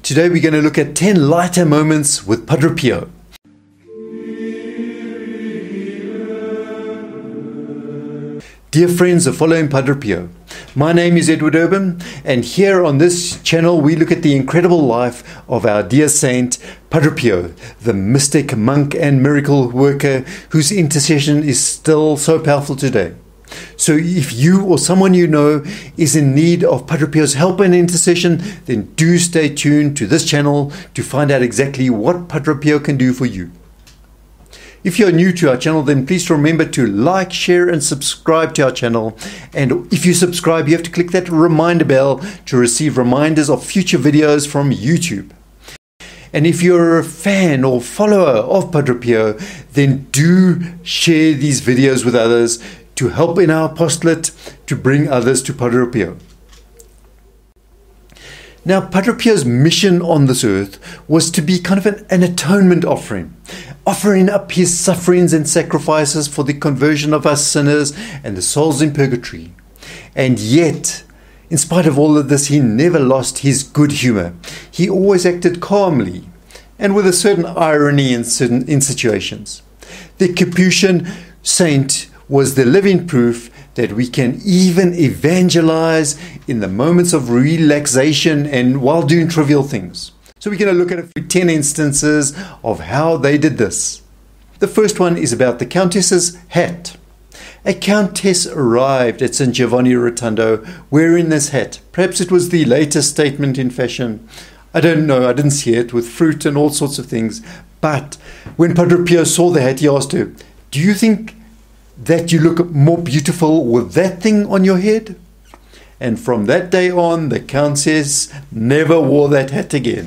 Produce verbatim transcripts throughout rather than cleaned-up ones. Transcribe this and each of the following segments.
Today we're going to look at ten lighter moments with Padre Pio. Dear friends of Following Padre Pio, my name is Edward Urban, and here on this channel we look at the incredible life of our dear saint Padre Pio, the mystic monk and miracle worker whose intercession is still so powerful today. So if you or someone you know is in need of Padre Pio's help and intercession, then do stay tuned to this channel to find out exactly what Padre Pio can do for you. If you're new to our channel, then please remember to like, share and subscribe to our channel. And if you subscribe, you have to click that reminder bell to receive reminders of future videos from YouTube. And if you're a fan or follower of Padre Pio, then do share these videos with others to help in our apostolate to bring others to Padre Pio. Now, Padre Pio's mission on this earth was to be kind of an, an atonement offering, offering up his sufferings and sacrifices for the conversion of us sinners and the souls in purgatory. And yet, in spite of all of this, he never lost his good humor. He always acted calmly and with a certain irony in certain in situations. The Capuchin saint was the living proof that we can even evangelize in the moments of relaxation and while doing trivial things. So we're going to look at a few ten instances of how they did this. The first one is about the Countess's hat. A countess arrived at Saint Giovanni Rotondo wearing this hat. Perhaps it was the latest statement in fashion. I don't know, I didn't see it, with fruit and all sorts of things. But when Padre Pio saw the hat, he asked her, "Do you think that you look more beautiful with that thing on your head?" And from that day on, the Countess never wore that hat again.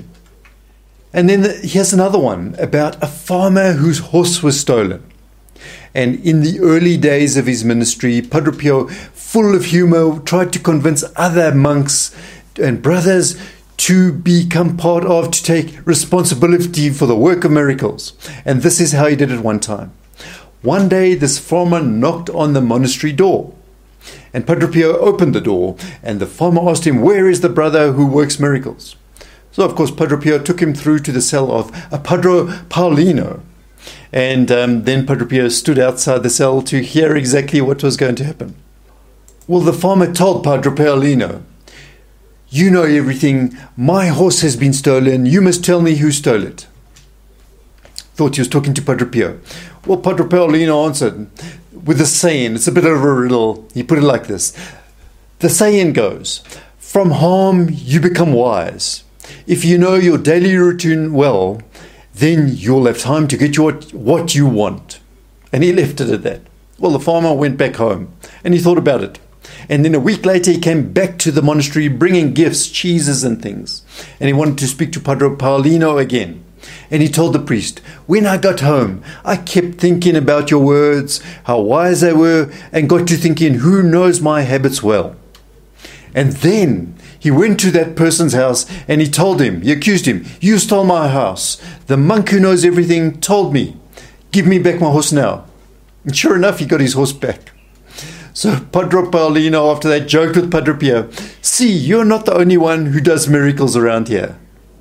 And then the, here's another one about a farmer whose horse was stolen. And in the early days of his ministry, Padre Pio, full of humor, tried to convince other monks and brothers to become part of, to take responsibility for the work of miracles. And this is how he did it one time. One day, this farmer knocked on the monastery door. And Padre Pio opened the door, and the farmer asked him, "Where is the brother who works miracles?" So, of course, Padre Pio took him through to the cell of a Padre Paolino. And um, then Padre Pio stood outside the cell to hear exactly what was going to happen. Well, the farmer told Padre Paolino, "You know everything. My horse has been stolen. You must tell me who stole it." Thought he was talking to Padre Pio. Well, Padre Paolino answered with a saying. It's a bit of a riddle. He put it like this. The saying goes, "From harm you become wise. If you know your daily routine well, then you'll have time to get what, what you want." And he left it at that. Well, the farmer went back home and he thought about it. And then a week later he came back to the monastery bringing gifts, cheeses and things. And he wanted to speak to Padre Paolino again. And he told the priest, "When I got home, I kept thinking about your words, how wise they were, and got to thinking, who knows my habits well." And then he went to that person's house and he told him, he accused him, "You stole my house. The monk who knows everything told me. Give me back my horse now." And sure enough, he got his horse back. So Padre Paolino, after that, joked with Padre Pio, "See, you're not the only one who does miracles around here."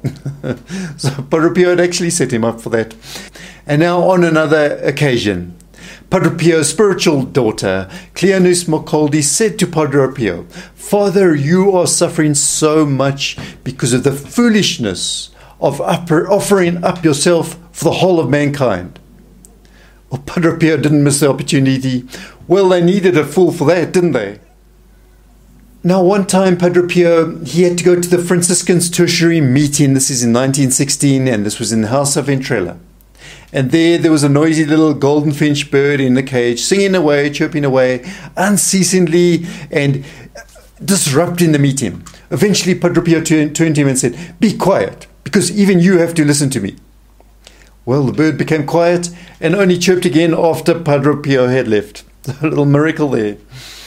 So Padre Pio had actually set him up for that. And now on another occasion, Padre Pio's spiritual daughter, Cleonice Mocoldi, said to Padre Pio, "Father, you are suffering so much because of the foolishness of upper, offering up yourself for the whole of mankind." Well, Padre Pio didn't miss the opportunity. Well, they needed a fool for that, didn't they? Now, one time, Padre Pio, he had to go to the Franciscans' tertiary meeting. This is in nineteen sixteen, and this was in the house of Ventrella. And there, there was a noisy little golden finch bird in the cage, singing away, chirping away, unceasingly, and disrupting the meeting. Eventually, Padre Pio turned, turned to him and said, "Be quiet, because even you have to listen to me." Well, the bird became quiet and only chirped again after Padre Pio had left. A little miracle there.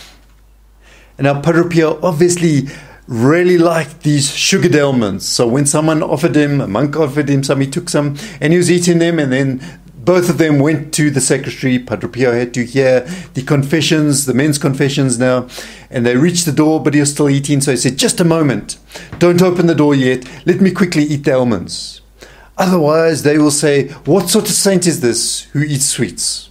And now Padre Pio obviously really liked these sugared almonds. So when someone offered him, a monk offered him some, he took some and he was eating them, and then both of them went to the sacristy. Padre Pio had to hear the confessions, the men's confessions now, and they reached the door, but he was still eating, so he said, just a moment, don't open the door yet, let me quickly eat the almonds. Otherwise, they will say, what sort of saint is this who eats sweets?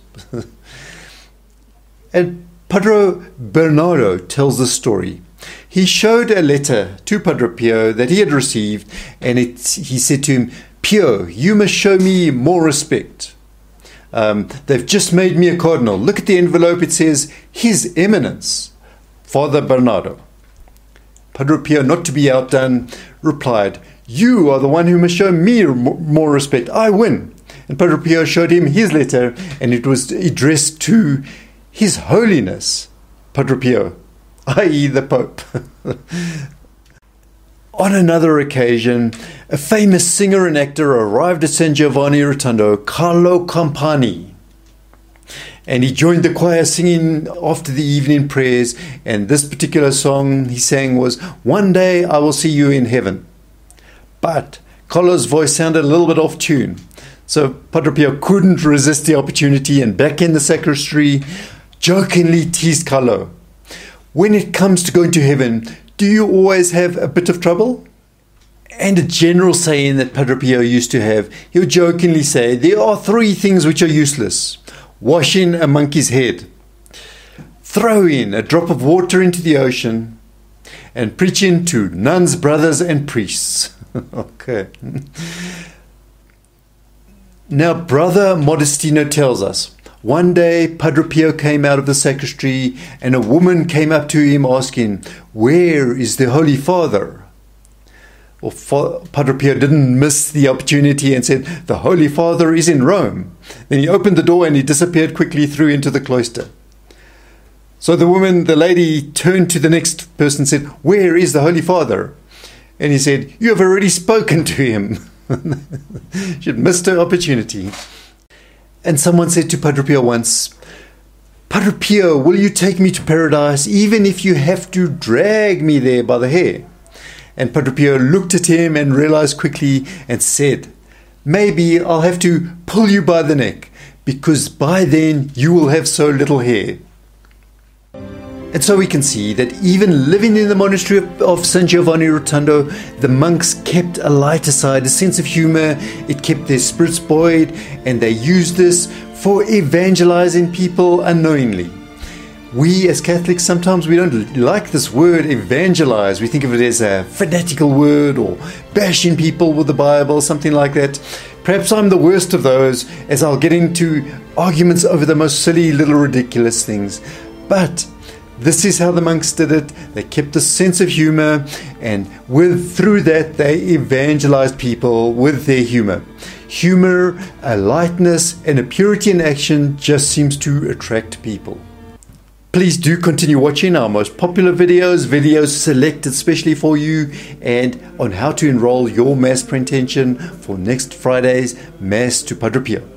And Padre Bernardo tells the story. He showed a letter to Padre Pio that he had received, and it, he said to him, Pio, you must show me more respect. Um, they've just made me a cardinal. Look at the envelope. It says, His Eminence, Father Bernardo. Padre Pio, not to be outdone, replied, you are the one who must show me more respect. I win. And Padre Pio showed him his letter, and it was addressed to His Holiness, Padre Pio, that is the Pope. On another occasion, a famous singer and actor arrived at San Giovanni Rotondo, Carlo Campani. And he joined the choir singing after the evening prayers. And this particular song he sang was, One Day I Will See You in Heaven. But Carlo's voice sounded a little bit off tune. So Padre Pio couldn't resist the opportunity, and back in the sacristy, jokingly teased Carlo. When it comes to going to heaven, do you always have a bit of trouble? And a general saying that Padre Pio used to have, he would jokingly say, there are three things which are useless. Washing a monkey's head, throwing a drop of water into the ocean, and preaching to nuns, brothers, and priests. Okay. Now, Brother Modestino tells us, one day Padre Pio came out of the sacristy, and a woman came up to him asking, where is the Holy Father? Well, Padre Pio didn't miss the opportunity and said, the Holy Father is in Rome. Then he opened the door and he disappeared quickly through into the cloister. So the woman, the lady, turned to the next person and said, where is the Holy Father? And he said, you have already spoken to him. She had missed her opportunity. And someone said to Padre Pio once, Padre Pio, will you take me to paradise even if you have to drag me there by the hair? And Padre Pio looked at him and realized quickly and said, maybe I'll have to pull you by the neck, because by then you will have so little hair. And so we can see that even living in the monastery of, of San Giovanni Rotondo, the monks kept a lighter side, a sense of humor. It kept their spirits buoyed, and they used this for evangelizing people unknowingly. We as Catholics, sometimes we don't like this word evangelize. We think of it as a fanatical word, or bashing people with the Bible, something like that. Perhaps I'm the worst of those, as I'll get into arguments over the most silly little ridiculous things. But this is how the monks did it. They kept a sense of humor, and with through that they evangelized people with their humor. Humor, a lightness, and a purity in action just seems to attract people. Please do continue watching our most popular videos, videos selected specially for you, and on how to enroll your Mass Pre-Intention for next Friday's Mass to Padre Pio.